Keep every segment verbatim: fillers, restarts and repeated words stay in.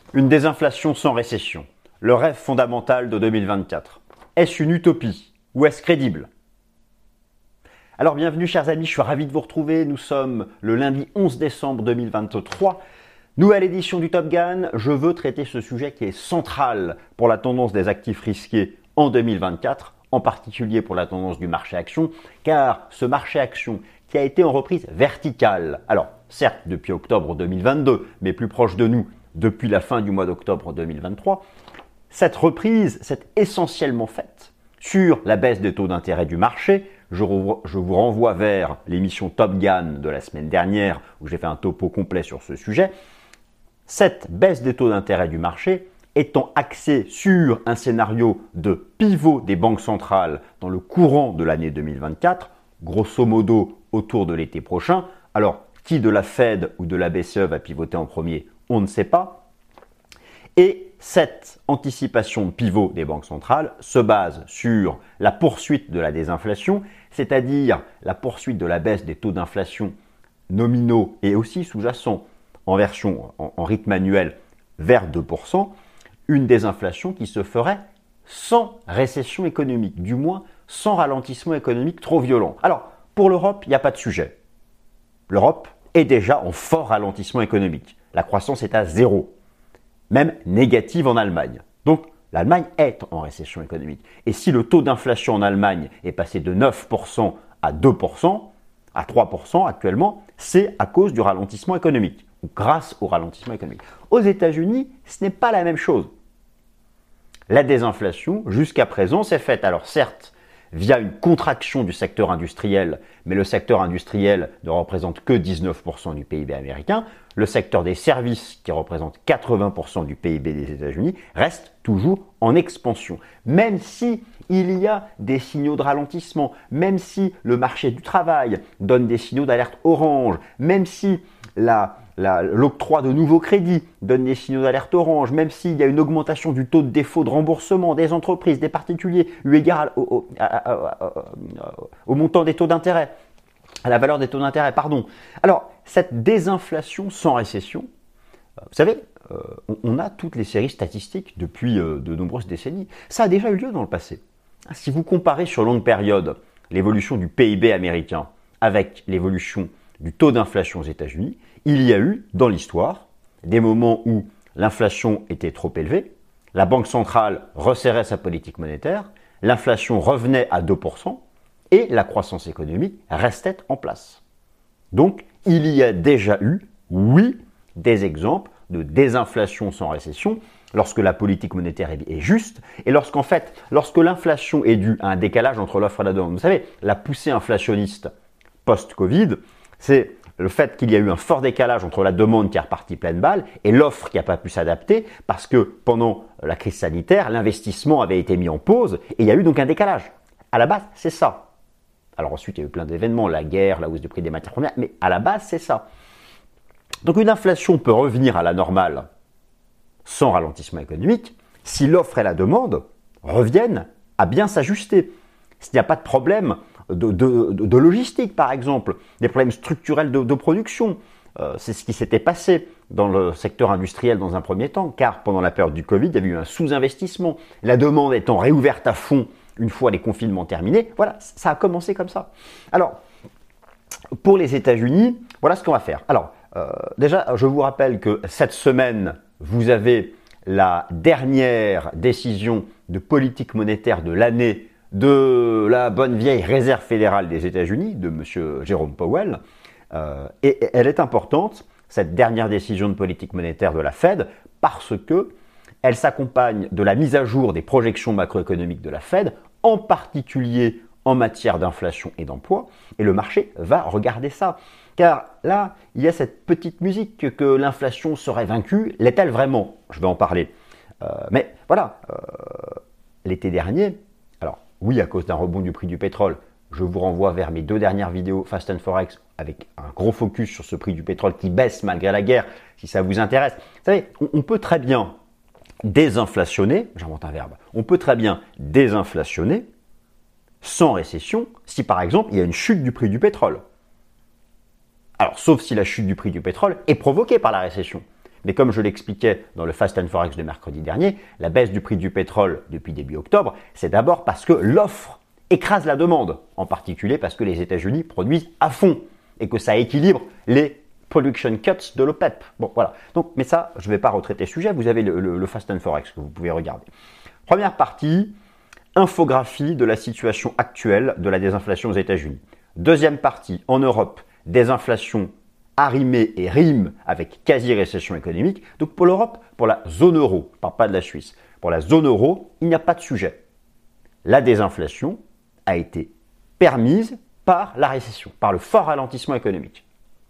Une désinflation sans récession, le rêve fondamental de deux mille vingt-quatre. Est-ce une utopie ou est-ce crédible? Alors bienvenue chers amis, je suis ravi de vous retrouver. Nous sommes le lundi onze décembre deux mille vingt-trois. Nouvelle édition du Top Gun. Je veux traiter ce sujet qui est central pour la tendance des actifs risqués en deux mille vingt-quatre, en particulier pour la tendance du marché action, car ce marché action qui a été en reprise verticale, alors certes depuis octobre deux mille vingt-deux, mais plus proche de nous, depuis la fin du mois d'octobre deux mille vingt-trois, cette reprise s'est essentiellement faite sur la baisse des taux d'intérêt du marché. Je, je vous renvoie vers l'émission Top Gun de la semaine dernière où j'ai fait un topo complet sur ce sujet. Cette baisse des taux d'intérêt du marché étant axée sur un scénario de pivot des banques centrales dans le courant de l'année deux mille vingt-quatre, grosso modo autour de l'été prochain. Alors, qui de la Fed ou de la B C E va pivoter en premier? On ne sait pas. Et cette anticipation de pivot des banques centrales se base sur la poursuite de la désinflation, c'est-à-dire la poursuite de la baisse des taux d'inflation nominaux et aussi sous-jacents en version en, en rythme annuel vers deux pour cent, une désinflation qui se ferait sans récession économique, du moins sans ralentissement économique trop violent. Alors, pour l'Europe, il n'y a pas de sujet. L'Europe est déjà en fort ralentissement économique. La croissance est à zéro, même négative en Allemagne. Donc, l'Allemagne est en récession économique. Et si le taux d'inflation en Allemagne est passé de neuf pour cent à deux pour cent, à trois pour cent actuellement, c'est à cause du ralentissement économique, ou grâce au ralentissement économique. Aux États-Unis, ce n'est pas la même chose. La désinflation, jusqu'à présent, s'est faite, alors certes, via une contraction du secteur industriel, mais le secteur industriel ne représente que dix-neuf pour cent du P I B américain. Le secteur des services, qui représente quatre-vingts pour cent du P I B des États-Unis, reste toujours en expansion. Même si il y a des signaux de ralentissement, même si le marché du travail donne des signaux d'alerte orange, même si la La, l'octroi de nouveaux crédits donne des signaux d'alerte orange, même s'il y a une augmentation du taux de défaut de remboursement des entreprises, des particuliers, eu égard au, au, à, à, à, à, au montant des taux d'intérêt, à la valeur des taux d'intérêt, pardon. Alors, cette désinflation sans récession, vous savez, euh, on, on a toutes les séries statistiques depuis euh, de nombreuses décennies. Ça a déjà eu lieu dans le passé. Si vous comparez sur longue période l'évolution du P I B américain avec l'évolution du taux d'inflation aux États-Unis, il y a eu dans l'histoire des moments où l'inflation était trop élevée, la Banque centrale resserrait sa politique monétaire, l'inflation revenait à deux pour cent et la croissance économique restait en place. Donc, il y a déjà eu, oui, des exemples de désinflation sans récession lorsque la politique monétaire est juste et lorsqu'en fait, lorsque l'inflation est due à un décalage entre l'offre et la demande. Vous savez, la poussée inflationniste post-Covid, c'est le fait qu'il y a eu un fort décalage entre la demande qui est repartie pleine balle et l'offre qui n'a pas pu s'adapter parce que pendant la crise sanitaire, l'investissement avait été mis en pause et il y a eu donc un décalage. À la base, c'est ça. Alors ensuite, il y a eu plein d'événements, la guerre, la hausse du prix des matières premières, mais à la base, c'est ça. Donc une inflation peut revenir à la normale sans ralentissement économique si l'offre et la demande reviennent à bien s'ajuster. S'il n'y a pas de problème De, de, de logistique par exemple, des problèmes structurels de, de production. Euh, c'est ce qui s'était passé dans le secteur industriel dans un premier temps, car pendant la période du Covid, il y avait eu un sous-investissement. La demande étant réouverte à fond une fois les confinements terminés, voilà, ça a commencé comme ça. Alors, pour les États-Unis, voilà ce qu'on va faire. Alors, euh, déjà, je vous rappelle que cette semaine, vous avez la dernière décision de politique monétaire de l'année de la bonne vieille réserve fédérale des États-Unis, de M. Jerome Powell. Euh, et elle est importante, cette dernière décision de politique monétaire de la Fed, parce que elle s'accompagne de la mise à jour des projections macroéconomiques de la Fed, en particulier en matière d'inflation et d'emploi. Et le marché va regarder ça. Car là, il y a cette petite musique que l'inflation serait vaincue. L'est-elle vraiment? Je vais en parler. Euh, mais voilà, euh, l'été dernier, alors oui, à cause d'un rebond du prix du pétrole, je vous renvoie vers mes deux dernières vidéos Fast and Forex avec un gros focus sur ce prix du pétrole qui baisse malgré la guerre, si ça vous intéresse. Vous savez, on, on peut très bien désinflationner, j'invente un verbe, on peut très bien désinflationner sans récession si par exemple il y a une chute du prix du pétrole. Alors, sauf si la chute du prix du pétrole est provoquée par la récession. Mais comme je l'expliquais dans le Fast and Forex de mercredi dernier, la baisse du prix du pétrole depuis début octobre, c'est d'abord parce que l'offre écrase la demande, en particulier parce que les États-Unis produisent à fond et que ça équilibre les production cuts de l'OPEP. Bon, voilà. Donc, mais ça, je ne vais pas retraiter le sujet. Vous avez le, le, le Fast and Forex que vous pouvez regarder. Première partie, infographie de la situation actuelle de la désinflation aux États-Unis. Deuxième partie, en Europe, désinflation arrimée et rime avec quasi-récession économique. Donc pour l'Europe, pour la zone euro, je ne parle pas de la Suisse, pour la zone euro, il n'y a pas de sujet. La désinflation a été permise par la récession, par le fort ralentissement économique.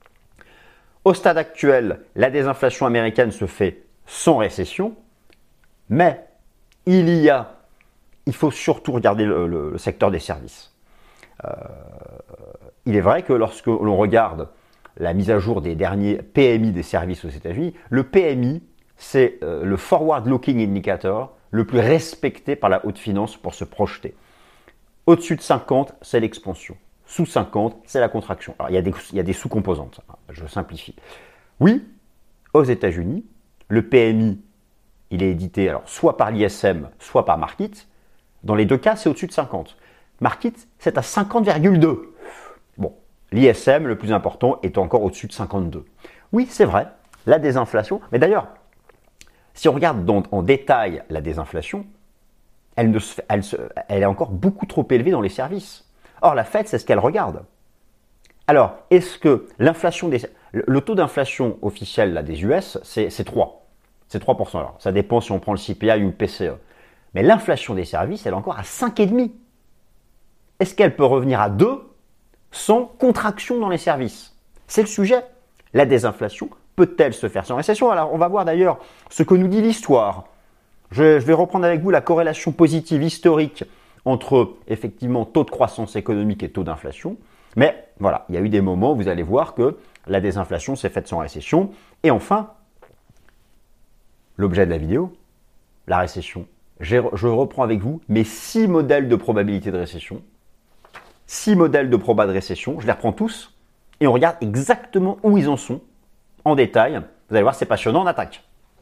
Au stade actuel, la désinflation américaine se fait sans récession, mais il y a, il faut surtout regarder le, le, le secteur des services. Euh, il est vrai que lorsque l'on regarde la mise à jour des derniers P M I des services aux États-Unis, le P M I, c'est euh, le Forward Looking Indicator le plus respecté par la haute finance pour se projeter. Au-dessus de cinquante, c'est l'expansion. Sous cinquante, c'est la contraction. Alors, il y a des, il y a des sous-composantes, je simplifie. Oui, aux États-Unis, le P M I, il est édité alors, soit par l'I S M, soit par Markit. Dans les deux cas, c'est au-dessus de cinquante. Markit, c'est à cinquante virgule deux. Bon, l'I S M, le plus important, est encore au-dessus de cinquante-deux. Oui, c'est vrai, la désinflation. Mais d'ailleurs, si on regarde dans, en détail la désinflation, elle, ne se fait, elle, se, elle est encore beaucoup trop élevée dans les services. Or, la Fed, c'est ce qu'elle regarde. Alors, est-ce que l'inflation des, le, le taux d'inflation officiel là, des U S, c'est, c'est trois. C'est trois pour cent. Alors, ça dépend si on prend le C P I ou le P C E. Mais l'inflation des services, elle est encore à cinq virgule cinq. Est-ce qu'elle peut revenir à deux sans contraction dans les services? C'est le sujet. La désinflation peut-elle se faire sans récession? Alors, on va voir d'ailleurs ce que nous dit l'histoire. Je, je vais reprendre avec vous la corrélation positive historique entre, effectivement, taux de croissance économique et taux d'inflation. Mais voilà, il y a eu des moments où vous allez voir que la désinflation s'est faite sans récession. Et enfin, l'objet de la vidéo, la récession. J'ai, je reprends avec vous mes six modèles de probabilité de récession. Six modèles de proba de récession, je les reprends tous et on regarde exactement où ils en sont en détail. Vous allez voir, c'est passionnant, on attaque.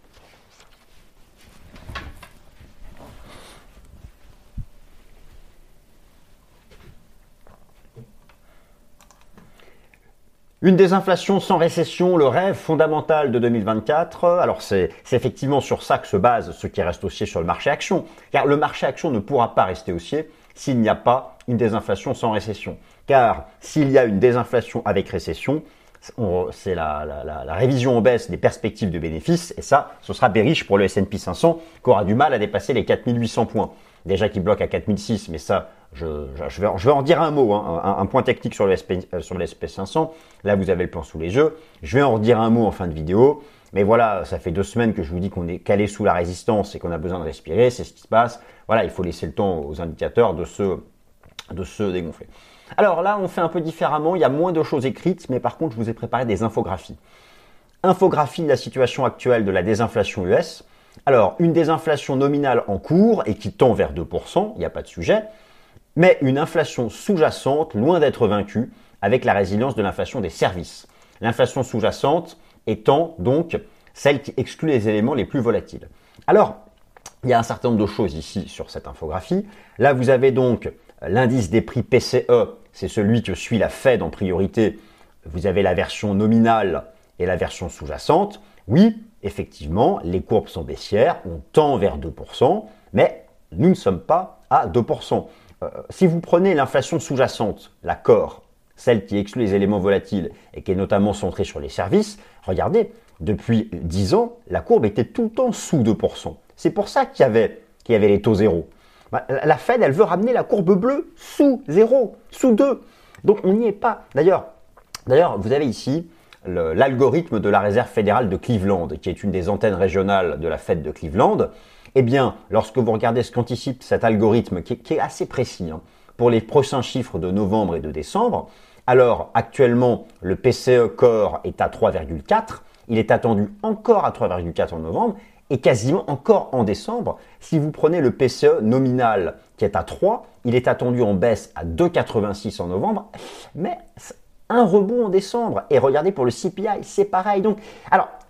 Une désinflation sans récession, le rêve fondamental de deux mille vingt-quatre. Alors c'est, c'est effectivement sur ça que se base ce qui reste haussier sur le marché action. Car le marché action ne pourra pas rester haussier s'il n'y a pas une désinflation sans récession. Car s'il y a une désinflation avec récession, on, c'est la, la, la, la révision en baisse des perspectives de bénéfices. Et ça, ce sera bearish pour le S and P cinq cents qui aura du mal à dépasser les quatre mille huit cents points. Déjà qui bloque à quatre mille six, mais ça, je, je, vais, je vais en dire un mot, hein, un, un point technique sur le S P, sur le S and P cinq cents. Là, vous avez le plan sous les yeux. Je vais en redire un mot en fin de vidéo. Mais voilà, ça fait deux semaines que je vous dis qu'on est calé sous la résistance et qu'on a besoin de respirer. C'est ce qui se passe. Voilà, il faut laisser le temps aux indicateurs de se, de se dégonfler. Alors là, on fait un peu différemment. Il y a moins de choses écrites, mais par contre, je vous ai préparé des infographies. Infographie de la situation actuelle de la désinflation U S. Alors, une désinflation nominale en cours et qui tend vers deux pour cent, il n'y a pas de sujet, mais une inflation sous-jacente loin d'être vaincue avec la résilience de l'inflation des services. L'inflation sous-jacente étant donc celle qui exclut les éléments les plus volatiles. Alors, il y a un certain nombre de choses ici sur cette infographie. Là, vous avez donc l'indice des prix P C E, c'est celui que suit la Fed en priorité. Vous avez la version nominale et la version sous-jacente. Oui, effectivement, les courbes sont baissières, on tend vers deux pour cent, mais nous ne sommes pas à deux pour cent. Euh, si vous prenez l'inflation sous-jacente, la core, celle qui exclut les éléments volatiles et qui est notamment centrée sur les services, regardez, depuis dix ans, la courbe était tout le temps sous deux pour cent. C'est pour ça qu'il y avait, qu'il y avait les taux zéro. La Fed, elle veut ramener la courbe bleue sous zéro, sous deux. Donc on n'y est pas. D'ailleurs, d'ailleurs, vous avez ici le, l'algorithme de la réserve fédérale de Cleveland, qui est une des antennes régionales de la Fed de Cleveland. Eh bien, lorsque vous regardez ce qu'anticipe cet algorithme, qui est, qui est assez précis, hein, pour les prochains chiffres de novembre et de décembre, alors actuellement, le P C E Core est à trois virgule quatre, il est attendu encore à trois virgule quatre en novembre, et quasiment encore en décembre. Si vous prenez le P C E nominal qui est à trois, il est attendu en baisse à deux virgule quatre-vingt-six en novembre, mais un rebond en décembre. Et regardez pour le C P I, c'est pareil. Donc, alors,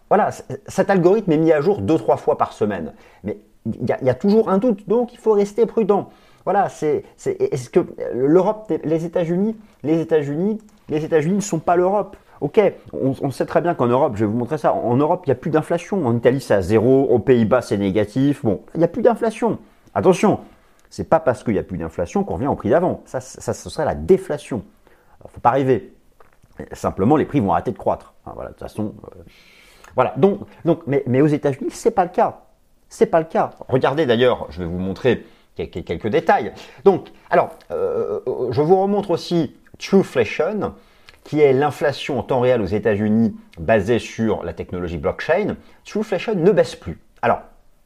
voilà, cet algorithme est mis à jour deux, trois fois par semaine. Mais il y, a, il y a toujours un doute, donc il faut rester prudent. Voilà, c'est, c'est, est-ce que l'Europe, les États-Unis, les États-Unis, les États-Unis ne sont pas l'Europe. Ok, on, on sait très bien qu'en Europe, je vais vous montrer ça, en Europe, il n'y a plus d'inflation. En Italie, c'est à zéro, aux Pays-Bas, c'est négatif. Bon, il n'y a plus d'inflation. Attention, c'est pas parce qu'il n'y a plus d'inflation qu'on revient au prix d'avant. Ça, ça, ce serait la déflation. Il ne faut pas rêver. Simplement, les prix vont arrêter de croître. Enfin, voilà, de toute façon, euh, voilà. Donc, donc, mais, mais aux États-Unis, c'est pas le cas. C'est pas le cas. Regardez d'ailleurs, je vais vous montrer quelques, quelques détails. Donc, alors, euh, je vous remontre aussi Trueflation, qui est l'inflation en temps réel aux États-Unis basée sur la technologie blockchain. Trueflation ne baisse plus. Alors,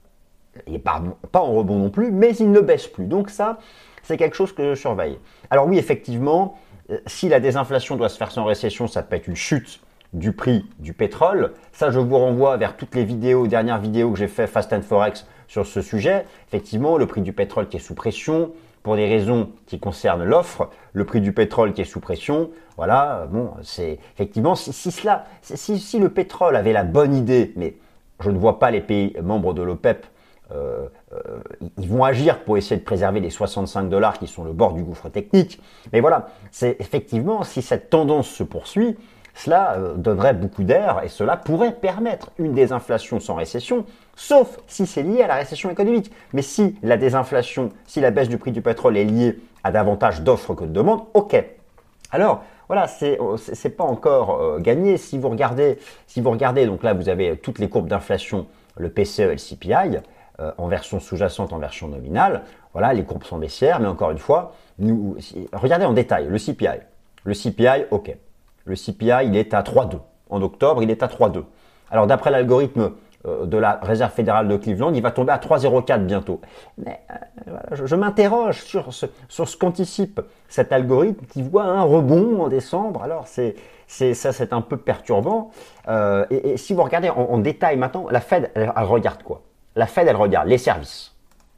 il n'est pas, pas en rebond non plus, mais il ne baisse plus. Donc ça, c'est quelque chose que je surveille. Alors oui, effectivement, si la désinflation doit se faire sans récession, ça peut être une chute du prix du pétrole. Ça, je vous renvoie vers toutes les vidéos, dernières vidéos que j'ai fait Fast and Forex sur ce sujet. Effectivement, le prix du pétrole qui est sous pression, pour des raisons qui concernent l'offre, le prix du pétrole qui est sous pression, voilà, bon, c'est effectivement, si, si cela, si, si le pétrole avait la bonne idée, mais je ne vois pas les pays membres de l'OPEP, euh, euh, ils vont agir pour essayer de préserver les soixante-cinq dollars qui sont le bord du gouffre technique, mais voilà, c'est effectivement, si cette tendance se poursuit, cela euh, donnerait beaucoup d'air et cela pourrait permettre une désinflation sans récession, sauf si c'est lié à la récession économique. Mais si la désinflation, si la baisse du prix du pétrole est liée à davantage d'offres que de demandes, ok. Alors, voilà, c'est c'est pas encore euh, gagné. Si vous regardez, si vous regardez, donc là vous avez toutes les courbes d'inflation, le P C E et le C P I, euh, en version sous-jacente, en version nominale. Voilà, les courbes sont baissières, mais encore une fois, nous, si, regardez en détail le C P I. Le C P I, ok. Le C P I, il est à trois virgule deux. En octobre, il est à trois virgule deux. Alors, d'après l'algorithme euh, de la Réserve fédérale de Cleveland, il va tomber à trois virgule zéro quatre bientôt. Mais euh, voilà, je, je m'interroge sur ce, sur ce qu'anticipe cet algorithme qui voit un rebond en décembre. Alors, c'est, c'est, ça, c'est un peu perturbant. Euh, et, et si vous regardez en, en détail maintenant, la Fed, elle, elle regarde quoi? La Fed, elle regarde les services.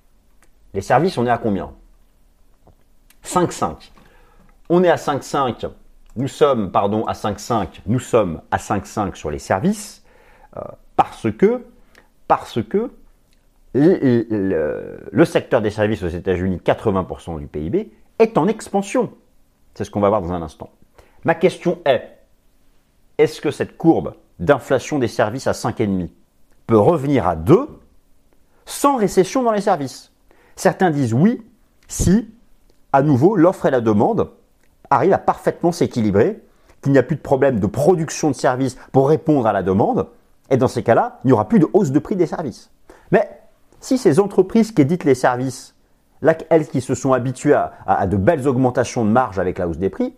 Les services, on est à combien? cinq virgule cinq. On est à cinq virgule cinq. Nous sommes, pardon, à cinq virgule cinq, nous sommes à cinq virgule cinq sur les services euh, parce que, parce que le, le, le secteur des services aux États-Unis, quatre-vingts pour cent du P I B, est en expansion. C'est ce qu'on va voir dans un instant. Ma question est, est-ce que cette courbe d'inflation des services à cinq virgule cinq peut revenir à deux sans récession dans les services? Certains disent oui, si, à nouveau, l'offre et la demande arrive à parfaitement s'équilibrer, qu'il n'y a plus de problème de production de services pour répondre à la demande, et dans ces cas-là, il n'y aura plus de hausse de prix des services. Mais si ces entreprises qui éditent les services, là, elles qui se sont habituées à, à, à de belles augmentations de marge avec la hausse des prix,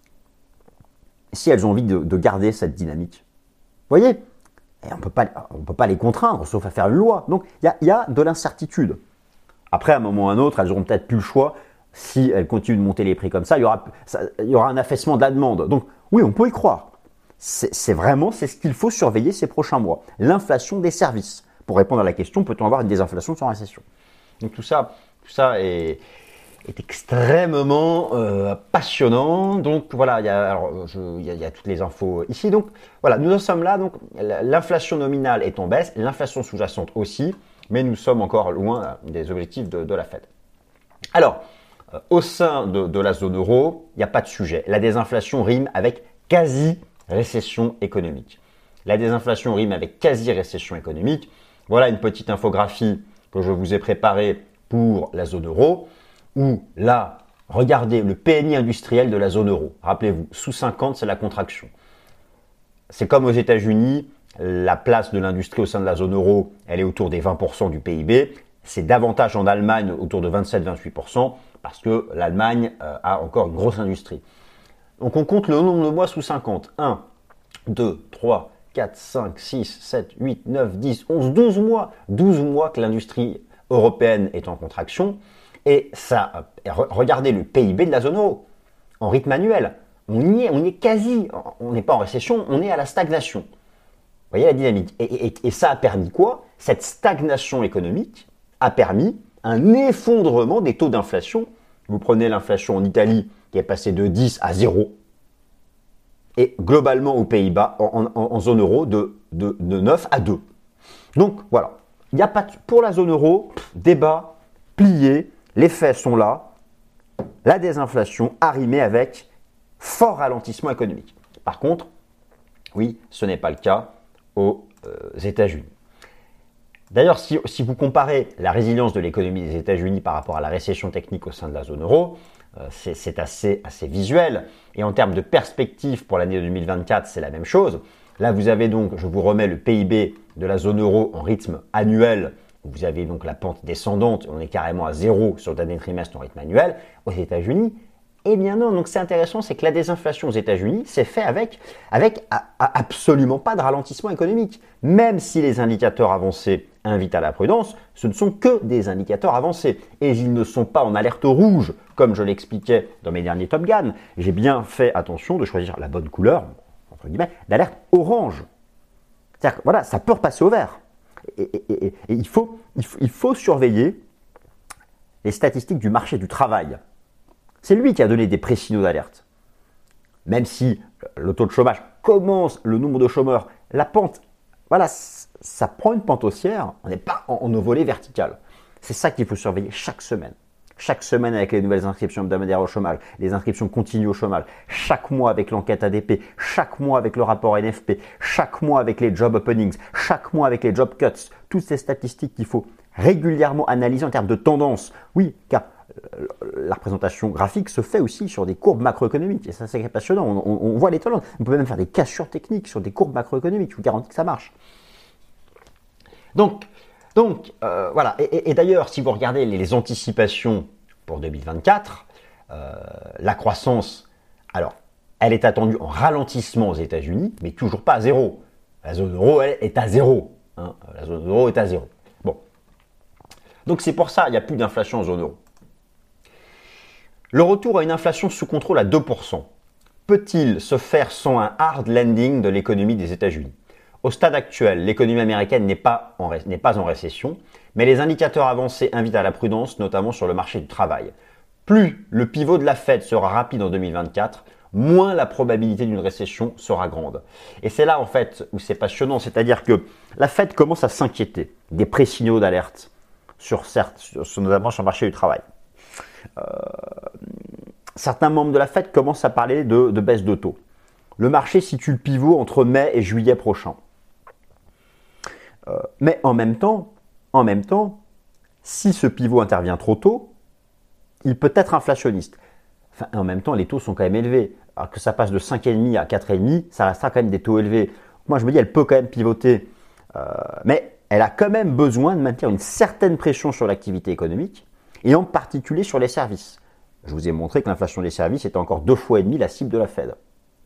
si elles ont envie de, de garder cette dynamique, vous voyez, et on ne peut pas les contraindre, sauf à faire une loi. Donc, il y, y a de l'incertitude. Après, à un moment ou à un autre, elles n'auront peut-être plus le choix. Si elles continuent de monter les prix comme ça, il y aura, ça, il y aura un affaissement de la demande. Donc oui, on peut y croire. C'est, c'est vraiment c'est ce qu'il faut surveiller ces prochains mois. L'inflation des services. Pour répondre à la question, peut-on avoir une désinflation sans récession? Donc tout ça, tout ça est, est extrêmement euh, passionnant. Donc voilà, il y, a, alors, je, il, y a, il y a toutes les infos ici. Donc voilà, nous en sommes là. Donc l'inflation nominale est en baisse, l'inflation sous-jacente aussi, mais nous sommes encore loin des objectifs de, de la Fed. Alors, au sein de, de la zone euro, il n'y a pas de sujet. La désinflation rime avec quasi-récession économique. La désinflation rime avec quasi-récession économique. Voilà une petite infographie que je vous ai préparée pour la zone euro, où là, regardez le P M I industriel de la zone euro. Rappelez-vous, sous cinquante, c'est la contraction. C'est comme aux États-Unis, la place de l'industrie au sein de la zone euro, elle est autour des vingt pour cent du P I B. C'est davantage en Allemagne, autour de vingt-sept à vingt-huit pour cent, parce que l'Allemagne euh, a encore une grosse industrie. Donc on compte le nombre de mois sous cinquante. un, deux, trois, quatre, cinq, six, sept, huit, neuf, dix, onze, douze mois. douze mois que l'industrie européenne est en contraction. Et ça, euh, regardez le P I B de la zone euro, en rythme annuel. On y est, on y est quasi, on n'est pas en récession, on est à la stagnation. Vous voyez la dynamique. Et, et, et ça a permis quoi? Cette stagnation économique a permis un effondrement des taux d'inflation. Vous prenez l'inflation en Italie qui est passée de dix à zéro. et globalement aux Pays-Bas, en, en, en zone euro, de, de, de neuf à deux. Donc voilà, il n'y a pas de, pour la zone euro, débat, plié, les faits sont là, la désinflation arrimée avec fort ralentissement économique. Par contre, oui, ce n'est pas le cas aux euh, États-Unis. D'ailleurs, si, si vous comparez la résilience de l'économie des États-Unis par rapport à la récession technique au sein de la zone euro, euh, c'est, c'est assez, assez visuel. Et en termes de perspective pour l'année deux mille vingt-quatre, c'est la même chose. Là, vous avez donc, je vous remets le P I B de la zone euro en rythme annuel. Vous avez donc la pente descendante. On est carrément à zéro sur le dernier trimestre en rythme annuel. Aux États-Unis, eh bien non. Donc c'est intéressant, c'est que la désinflation aux États-Unis, c'est fait avec, avec a, a absolument pas de ralentissement économique. Même si les indicateurs avancés invitent à la prudence, ce ne sont que des indicateurs avancés. Et ils ne sont pas en alerte rouge, comme je l'expliquais dans mes derniers Top Gun. J'ai bien fait attention de choisir la bonne couleur, entre guillemets, d'alerte orange. C'est-à-dire que voilà, ça peut repasser au vert. Et, et, et, et il, faut, il, faut, il faut surveiller les statistiques du marché du travail. C'est lui qui a donné des pré-signaux d'alerte. Même si le taux de chômage commence, le nombre de chômeurs, la pente, voilà, ça prend une pente haussière, on n'est pas en, en volet vertical. C'est ça qu'il faut surveiller chaque semaine. Chaque semaine avec les nouvelles inscriptions hebdomadaires au chômage, les inscriptions continues au chômage, chaque mois avec l'enquête A D P, chaque mois avec le rapport N F P, chaque mois avec les job openings, chaque mois avec les job cuts, toutes ces statistiques qu'il faut régulièrement analyser en termes de tendance. Oui, car la représentation graphique se fait aussi sur des courbes macroéconomiques et ça c'est passionnant, on, on, on voit les tendances. On peut même faire des cassures techniques sur des courbes macroéconomiques, je vous garantis que ça marche. Donc, Donc, euh, voilà. Et, et, et d'ailleurs, si vous regardez les, les anticipations pour deux mille vingt-quatre, euh, la croissance, alors, elle est attendue en ralentissement aux États-Unis, mais toujours pas à zéro. La zone euro, elle, est à zéro. Hein. La zone euro est à zéro. Bon. Donc, c'est pour ça qu'il n'y a plus d'inflation en zone euro. Le retour à une inflation sous contrôle à deux pour cent peut-il se faire sans un hard landing de l'économie des États-Unis ? Au stade actuel, l'économie américaine n'est pas, en, n'est pas en récession, mais les indicateurs avancés invitent à la prudence, notamment sur le marché du travail. Plus le pivot de la Fed sera rapide en deux mille vingt-quatre, moins la probabilité d'une récession sera grande. Et c'est là en fait où c'est passionnant, c'est-à-dire que la Fed commence à s'inquiéter des pré-signaux d'alerte, sur certes, sur, notamment sur le marché du travail. Euh, certains membres de la Fed commencent à parler de, de baisse de taux. Le marché situe le pivot entre mai et juillet prochain. Euh, mais en même temps, en même temps, si ce pivot intervient trop tôt, il peut être inflationniste. Enfin, en même temps, les taux sont quand même élevés. Alors que ça passe de cinq virgule cinq à quatre virgule cinq, ça restera quand même des taux élevés. Moi, je me dis, elle peut quand même pivoter. Euh, mais elle a quand même besoin de maintenir une certaine pression sur l'activité économique et en particulier sur les services. Je vous ai montré que l'inflation des services est encore deux fois et demi la cible de la Fed.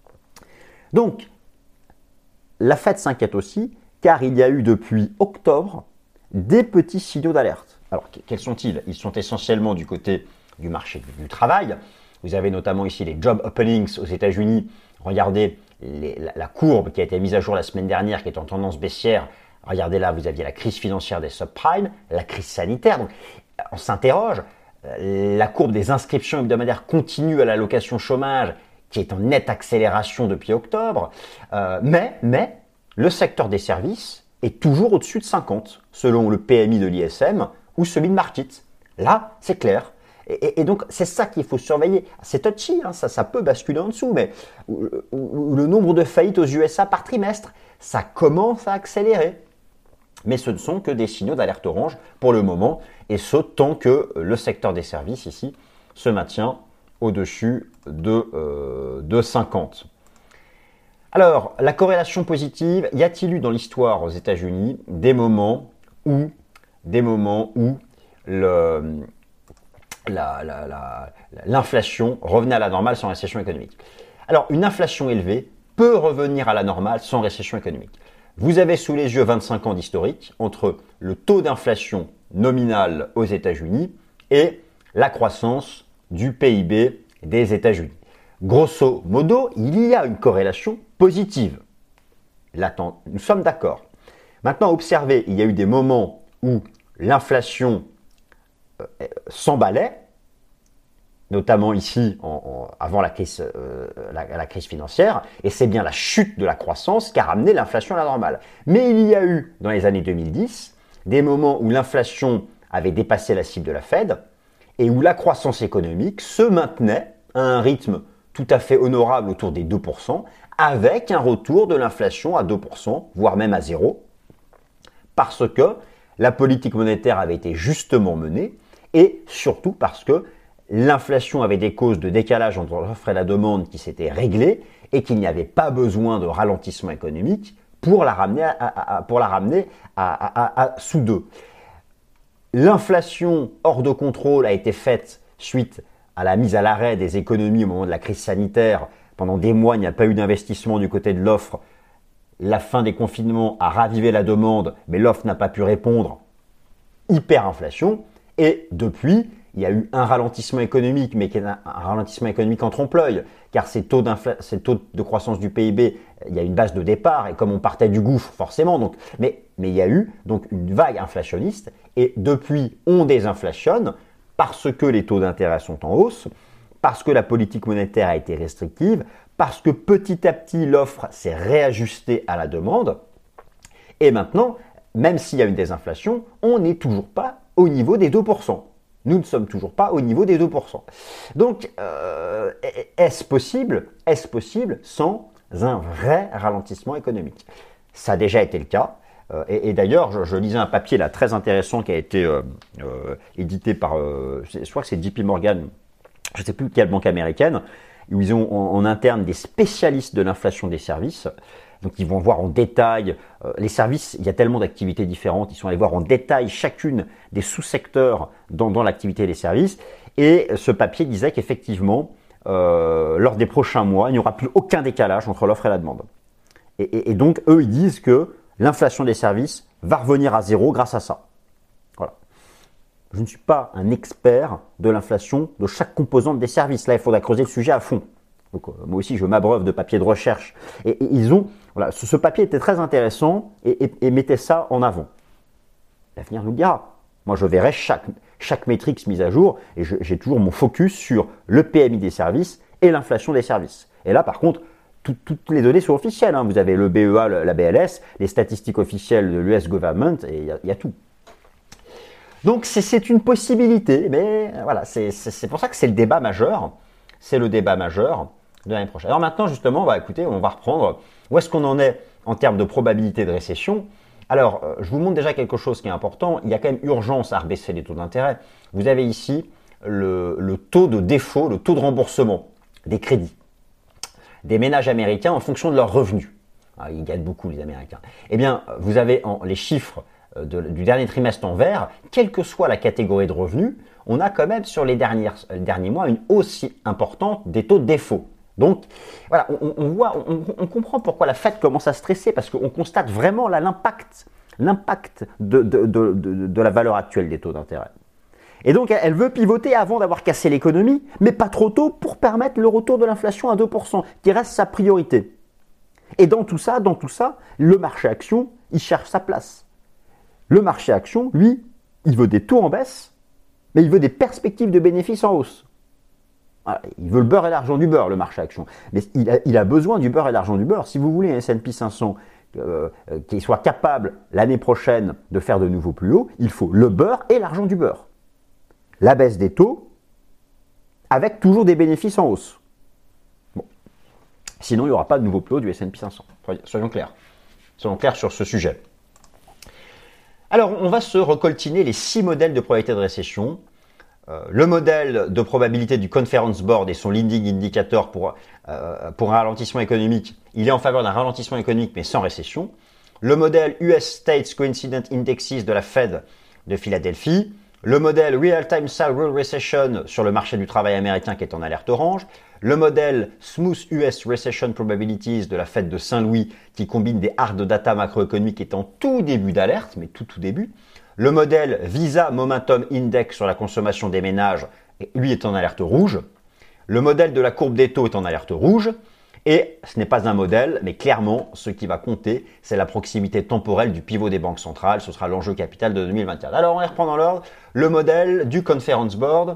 Donc, la Fed s'inquiète aussi car il y a eu depuis octobre des petits signaux d'alerte. Alors, quels sont-ils ? Ils sont essentiellement du côté du marché du travail. Vous avez notamment ici les job openings aux États-Unis. Regardez les, la, la courbe qui a été mise à jour la semaine dernière, qui est en tendance baissière. Regardez là, vous aviez la crise financière des subprimes, la crise sanitaire. Donc, on s'interroge. La courbe des inscriptions hebdomadaires continue à l'allocation chômage, qui est en nette accélération depuis octobre. Euh, mais, mais, le secteur des services est toujours au-dessus de cinquante, selon le P M I de l'I S M ou celui de Markit. Là, c'est clair. Et, et, et donc, c'est ça qu'il faut surveiller. C'est touchy, hein, ça, ça peut basculer en dessous, mais où, où, où le nombre de faillites aux U S A par trimestre, ça commence à accélérer. Mais ce ne sont que des signaux d'alerte orange pour le moment, et ce, tant que le secteur des services, ici, se maintient au-dessus de, euh, de cinquante. Alors, la corrélation positive, y a-t-il eu dans l'histoire aux États-Unis des moments où, des moments où le, la, la, la, l'inflation revenait à la normale sans récession économique ? Alors, une inflation élevée peut revenir à la normale sans récession économique. Vous avez sous les yeux vingt-cinq ans d'historique entre le taux d'inflation nominal aux États-Unis et la croissance du P I B des États-Unis. Grosso modo, il y a une corrélation positive. Là, nous sommes d'accord. Maintenant, observez, il y a eu des moments où l'inflation euh, s'emballait notamment ici en, en, avant la crise, euh, la, la crise financière, et c'est bien la chute de la croissance qui a ramené l'inflation à la normale. Mais il y a eu, dans les années deux mille dix, des moments où l'inflation avait dépassé la cible de la Fed et où la croissance économique se maintenait à un rythme tout à fait honorable autour des deux pour cent, avec un retour de l'inflation à deux pour cent, voire même à zéro, parce que la politique monétaire avait été justement menée et surtout parce que l'inflation avait des causes de décalage entre l'offre et la demande qui s'étaient réglées et qu'il n'y avait pas besoin de ralentissement économique pour la ramener à, à, à pour la ramener à, à, à, à sous deux. L'inflation hors de contrôle a été faite suite à la mise à l'arrêt des économies au moment de la crise sanitaire. Pendant des mois, il n'y a pas eu d'investissement du côté de l'offre. La fin des confinements a ravivé la demande, mais l'offre n'a pas pu répondre. Hyperinflation. Et depuis, il y a eu un ralentissement économique, mais qui est un, un ralentissement économique en trompe-l'œil, car ces taux, ces taux de croissance du P I B, il y a une base de départ, et comme on partait du gouffre, forcément, donc, mais, mais il y a eu donc une vague inflationniste, et depuis, on désinflationne, parce que les taux d'intérêt sont en hausse, parce que la politique monétaire a été restrictive, parce que petit à petit, l'offre s'est réajustée à la demande, et maintenant, même s'il y a une désinflation, on n'est toujours pas au niveau des deux pour cent. Nous ne sommes toujours pas au niveau des deux pour cent. Donc, euh, est-ce possible, est-ce possible sans un vrai ralentissement économique? Ça a déjà été le cas. Euh, et, et d'ailleurs, je, je lisais un papier là très intéressant qui a été euh, euh, édité par, euh, je crois que c'est J P Morgan, je ne sais plus quelle banque américaine, où ils ont en, en interne des spécialistes de l'inflation des services. Donc, ils vont voir en détail euh, les services. Il y a tellement d'activités différentes. Ils sont allés voir en détail chacune des sous-secteurs dans, dans l'activité des services. Et ce papier disait qu'effectivement, euh, lors des prochains mois, il n'y aura plus aucun décalage entre l'offre et la demande. Et, et, et donc, eux, ils disent que l'inflation des services va revenir à zéro grâce à ça. Voilà. Je ne suis pas un expert de l'inflation de chaque composante des services. Là, il faudra creuser le sujet à fond. Donc, euh, moi aussi, je m'abreuve de papiers de recherche. Et, et ils ont, voilà, ce, ce papier était très intéressant et, et, et mettait ça en avant. L'avenir nous le dira. Moi, je verrai chaque, chaque métrique mise à jour et je, j'ai toujours mon focus sur le P M I des services et l'inflation des services. Et là, par contre, tout, toutes les données sont officielles. Hein. Vous avez le B E A, la B L S, les statistiques officielles de l'U S Government et il y, y a tout. Donc, c'est, c'est une possibilité, mais voilà, c'est, c'est, c'est pour ça que c'est le débat majeur. C'est le débat majeur de l'année prochaine. Alors maintenant, justement, bah, écoutez, on va reprendre où est-ce qu'on en est en termes de probabilité de récession. Alors, euh, je vous montre déjà quelque chose qui est important. Il y a quand même urgence à rebaisser les taux d'intérêt. Vous avez ici le, le taux de défaut, le taux de remboursement des crédits des ménages américains en fonction de leurs revenus. Ah, ils gagnent beaucoup, les Américains. Eh bien, vous avez en, les chiffres de, du dernier trimestre en vert, quelle que soit la catégorie de revenus, on a quand même sur les, dernières, les derniers mois une hausse importante des taux de défaut. Donc, voilà, on, on voit, on, on comprend pourquoi la Fed commence à stresser, parce qu'on constate vraiment là l'impact, l'impact de, de, de, de, de la valeur actuelle des taux d'intérêt. Et donc, elle veut pivoter avant d'avoir cassé l'économie, mais pas trop tôt pour permettre le retour de l'inflation à deux pour cent, qui reste sa priorité. Et dans tout ça, dans tout ça, le marché action, il cherche sa place. Le marché action, lui, il veut des taux en baisse, mais il veut des perspectives de bénéfices en hausse. Voilà, il veut le beurre et l'argent du beurre, le marché action. Mais il a, il a besoin du beurre et l'argent du beurre. Si vous voulez un S and P cinq cents euh, euh, qui soit capable l'année prochaine de faire de nouveaux plus hauts, il faut le beurre et l'argent du beurre. La baisse des taux avec toujours des bénéfices en hausse. Bon. Sinon, il n'y aura pas de nouveau plus haut du S and P cinq cents. Soyons clairs. Soyons clairs sur ce sujet. Alors, on va se recoltiner les six modèles de probabilité de récession. Euh, le modèle de probabilité du Conference Board et son leading indicator pour, euh, pour un ralentissement économique, il est en faveur d'un ralentissement économique mais sans récession. Le modèle U S States Coincident Indexes de la Fed de Philadelphie. Le modèle Real-Time Salary Recession sur le marché du travail américain qui est en alerte orange. Le modèle Smooth U S Recession Probabilities de la Fed de Saint-Louis qui combine des hard data macroéconomiques qui est en tout début d'alerte, mais tout tout début. Le modèle Visa Momentum Index sur la consommation des ménages, lui est en alerte rouge. Le modèle de la courbe des taux est en alerte rouge. Et ce n'est pas un modèle, mais clairement, ce qui va compter, c'est la proximité temporelle du pivot des banques centrales. Ce sera l'enjeu capital de deux mille vingt-quatre. Alors, on les reprend dans l'ordre. Le modèle du Conference Board,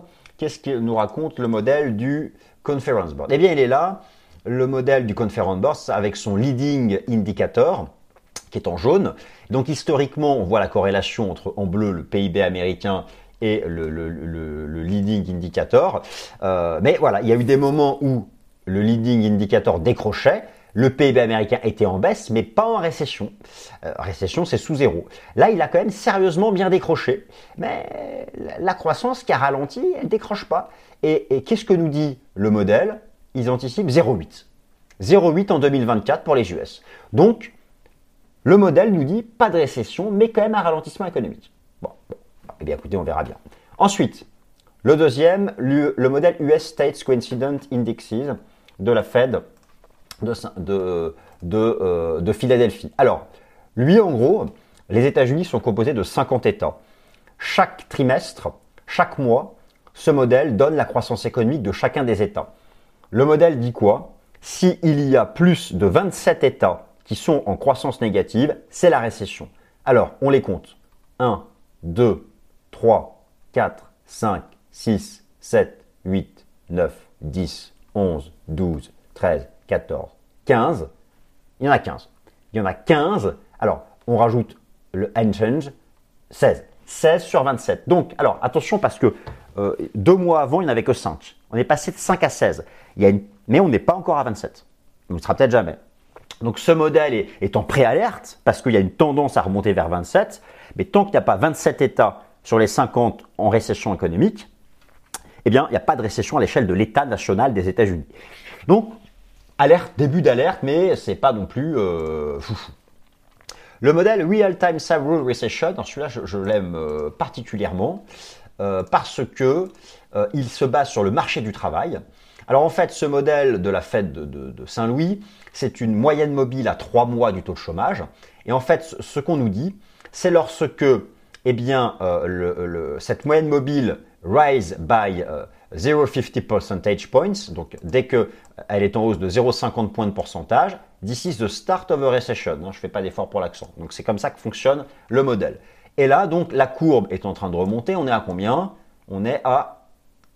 qu'est-ce que nous raconte le modèle du Conference Board? Eh bien, il est là, le modèle du Conference Board avec son leading indicator qui est en jaune. Donc, historiquement, on voit la corrélation entre, en bleu, le P I B américain et le, le, le, le leading indicator. Euh, mais voilà, il y a eu des moments où le leading indicator décrochait. Le P I B américain était en baisse, mais pas en récession. Euh, récession, c'est sous zéro. Là, il a quand même sérieusement bien décroché. Mais la croissance qui a ralenti, elle ne décroche pas. Et, et qu'est-ce que nous dit le modèle? Ils anticipent zéro virgule huit. zéro virgule huit en deux mille vingt-quatre pour les U S. Donc, le modèle nous dit pas de récession, mais quand même un ralentissement économique. Bon, bon. Eh bien, écoutez, on verra bien. Ensuite, le deuxième, le, le modèle U S States Coincident Indexes de la Fed de, de, de, euh, de Philadelphie. Alors, lui, en gros, les États-Unis sont composés de cinquante États. Chaque trimestre, chaque mois, ce modèle donne la croissance économique de chacun des États. Le modèle dit quoi? S'il y a plus de vingt-sept États qui sont en croissance négative, c'est la récession. Alors, on les compte. un, deux, trois, quatre, cinq, six, sept, huit, neuf, dix, onze, douze, treize, quatorze, quinze. Il y en a quinze. Il y en a quinze. Alors, on rajoute le unchanged, seize. seize sur vingt-sept. Donc, alors, attention parce que euh, deux mois avant, il n'y en avait que cinq. On est passé de cinq à seize. Il y a une... Mais on n'est pas encore à vingt-sept. On ne sera peut-être jamais. Donc, ce modèle est, est en préalerte parce qu'il y a une tendance à remonter vers vingt-sept. Mais tant qu'il n'y a pas vingt-sept États sur les cinquante en récession économique, eh bien, il n'y a pas de récession à l'échelle de l'État national des États-Unis. Donc, alerte, début d'alerte, mais ce n'est pas non plus euh, foufou. Le modèle Real-Time Several Recession, celui-là, je, je l'aime euh, particulièrement euh, parce que euh, il se base sur le marché du travail. Alors, en fait, ce modèle de la Fed de, de, de Saint-Louis, c'est une moyenne mobile à trois mois du taux de chômage. Et en fait, ce, ce qu'on nous dit, c'est lorsque eh bien, euh, le, le, cette moyenne mobile rise by euh, zéro virgule cinquante percentage points, donc dès qu'elle est en hausse de zéro virgule cinquante points de pourcentage, this is the start of a recession. Je ne fais pas d'effort pour l'accent. Donc c'est comme ça que fonctionne le modèle. Et là, donc, la courbe est en train de remonter. On est à combien? On est à,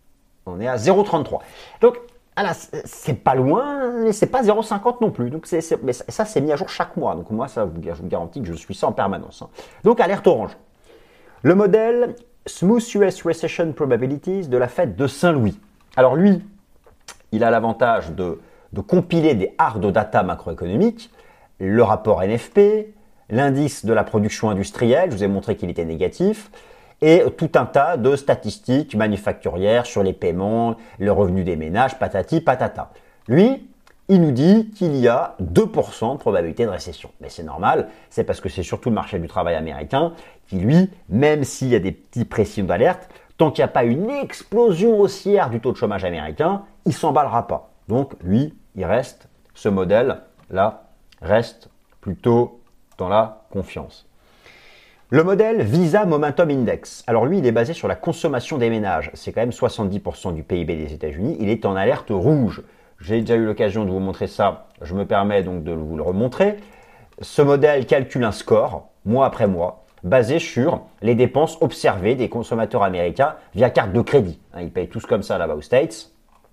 on est à zéro virgule trente-trois. Donc, voilà, c'est pas loin, mais c'est pas zéro virgule cinquante non plus. Donc c'est, c'est, mais ça, c'est mis à jour chaque mois. Donc moi, ça, je vous garantis que je suis ça en permanence. Hein. Donc alerte orange. Le modèle Smooth U S Recession Probabilities de la Fed de Saint-Louis. Alors lui, il a l'avantage de, de compiler des hard data macroéconomiques, le rapport N F P, l'indice de la production industrielle, je vous ai montré qu'il était négatif, et tout un tas de statistiques manufacturières sur les paiements, le revenu des ménages, patati patata. Lui, il nous dit qu'il y a deux pour cent de probabilité de récession. Mais c'est normal, c'est parce que c'est surtout le marché du travail américain qui, lui, même s'il y a des petits pressions d'alerte, tant qu'il n'y a pas une explosion haussière du taux de chômage américain, il ne s'emballera pas. Donc, lui, il reste, ce modèle-là, reste plutôt dans la confiance. Le modèle Visa Momentum Index. Alors lui, il est basé sur la consommation des ménages. C'est quand même soixante-dix pour cent du P I B des États-Unis. Il est en alerte rouge. J'ai déjà eu l'occasion de vous montrer ça. Je me permets donc de vous le remontrer. Ce modèle calcule un score, mois après mois, basé sur les dépenses observées des consommateurs américains via carte de crédit. Ils payent tous comme ça là-bas aux States.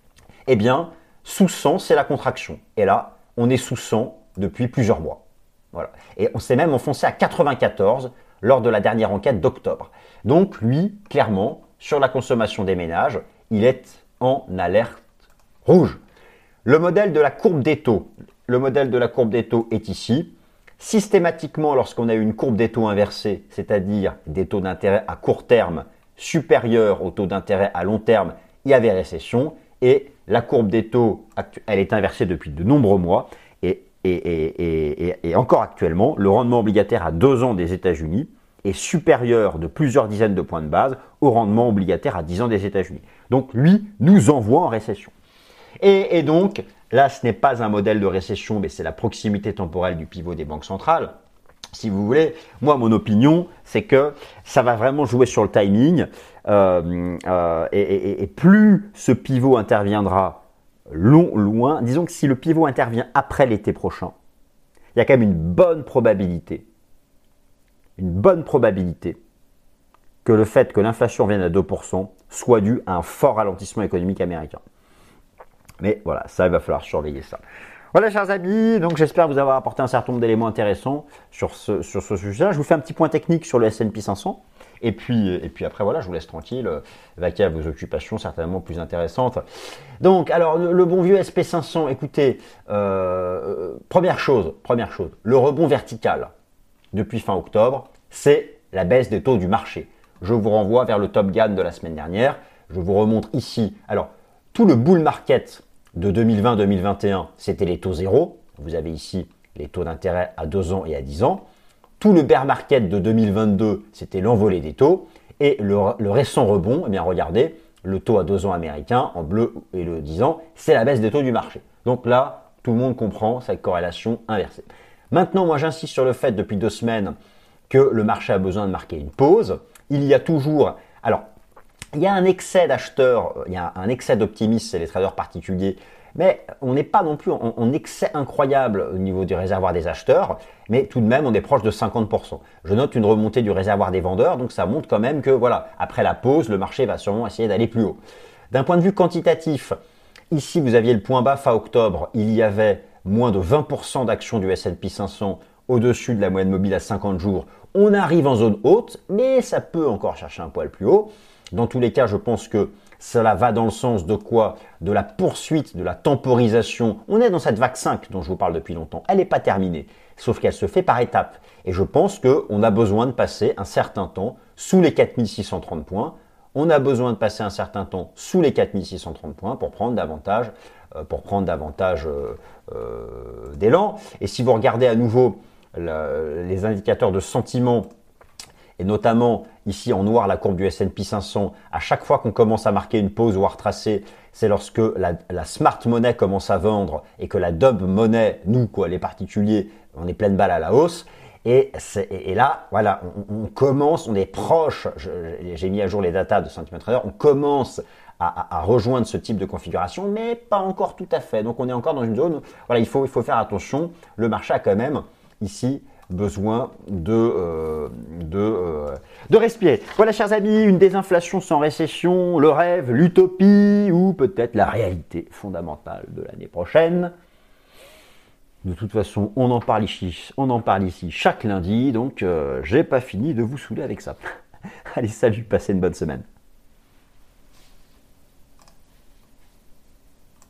Eh bien, sous cent, c'est la contraction. Et là, on est sous cent depuis plusieurs mois. Voilà. Et on s'est même enfoncé à quatre-vingt-quatorze lors de la dernière enquête d'octobre. Donc lui, clairement, sur la consommation des ménages, il est en alerte rouge. Le modèle de la courbe des taux. Le modèle de la courbe des taux est ici. Systématiquement, lorsqu'on a eu une courbe des taux inversée, c'est-à-dire des taux d'intérêt à court terme supérieurs aux taux d'intérêt à long terme, il y avait récession. Et la courbe des taux, elle est inversée depuis de nombreux mois. Et Et, et, et, et encore actuellement, le rendement obligataire à deux ans des États-Unis est supérieur de plusieurs dizaines de points de base au rendement obligataire à dix ans des États-Unis. Donc lui nous envoie en récession. Et, et donc là, ce n'est pas un modèle de récession, mais c'est la proximité temporelle du pivot des banques centrales. Si vous voulez, moi, mon opinion, c'est que ça va vraiment jouer sur le timing. Euh, euh, et, et, et plus ce pivot interviendra long, loin, disons que si le pivot intervient après l'été prochain, il y a quand même une bonne probabilité, une bonne probabilité que le fait que l'inflation vienne à deux pour cent soit dû à un fort ralentissement économique américain. Mais voilà, ça, il va falloir surveiller ça. Voilà, chers amis, donc j'espère vous avoir apporté un certain nombre d'éléments intéressants sur ce, sur ce sujet. Je vous fais un petit point technique sur le S and P cinq cents. Et puis, et puis après, voilà, je vous laisse tranquille, vaquer à vos occupations certainement plus intéressantes. Donc, alors, le, le bon vieux S and P cinq cents, écoutez, euh, première chose, première chose, le rebond vertical depuis fin octobre, c'est la baisse des taux du marché. Je vous renvoie vers le Top Gun de la semaine dernière. Je vous remontre ici. Alors, tout le bull market de deux mille vingt deux mille vingt et un, c'était les taux zéro. Vous avez ici les taux d'intérêt à deux ans et à dix ans. Tout le bear market de deux mille vingt-deux, c'était l'envolée des taux. Et le, le récent rebond, eh bien regardez, le taux à deux ans américain en bleu et le dix ans, c'est la baisse des taux du marché. Donc là, tout le monde comprend cette corrélation inversée. Maintenant, moi j'insiste sur le fait depuis deux semaines que le marché a besoin de marquer une pause. Il y a toujours... Alors, il y a un excès d'acheteurs, il y a un excès d'optimistes, c'est les traders particuliers, mais on n'est pas non plus en, en excès incroyable au niveau du réservoir des acheteurs, mais tout de même on est proche de cinquante pour cent. Je note une remontée du réservoir des vendeurs, donc ça montre quand même que voilà, après la pause, le marché va sûrement essayer d'aller plus haut. D'un point de vue quantitatif, ici vous aviez le point bas fin octobre, il y avait moins de vingt pour cent d'actions du S and P cinq cents au-dessus de la moyenne mobile à cinquante jours. On arrive en zone haute, mais ça peut encore chercher un poil plus haut. Dans tous les cas, je pense que cela va dans le sens de quoi? De la poursuite, de la temporisation. On est dans cette vague cinq dont je vous parle depuis longtemps. Elle n'est pas terminée, sauf qu'elle se fait par étapes. Et je pense qu'on a besoin de passer un certain temps sous les quatre mille six cent trente points. On a besoin de passer un certain temps sous les quatre mille six cent trente points pour prendre davantage, euh, pour prendre davantage euh, euh, d'élan. Et si vous regardez à nouveau la, les indicateurs de sentiment, et notamment ici en noir la courbe du S and P cinq cents, à chaque fois qu'on commence à marquer une pause ou à retracer, c'est lorsque la, la smart money commence à vendre et que la dub money, nous quoi, les particuliers, on est pleine balle à la hausse. Et, et, et là, voilà, on, on commence, on est proche, je, j'ai mis à jour les datas de Sentiment Trader, on commence à, à, à rejoindre ce type de configuration, mais pas encore tout à fait. Donc on est encore dans une zone, voilà, il faut, il faut faire attention. Le marché a quand même ici besoin de, euh, de, euh, de respirer. Voilà, chers amis, une désinflation sans récession, le rêve, l'utopie ou peut-être la réalité fondamentale de l'année prochaine. De toute façon, on en parle ici, on en parle ici chaque lundi, donc euh, j'ai pas fini de vous saouler avec ça. Allez, salut, passez une bonne semaine.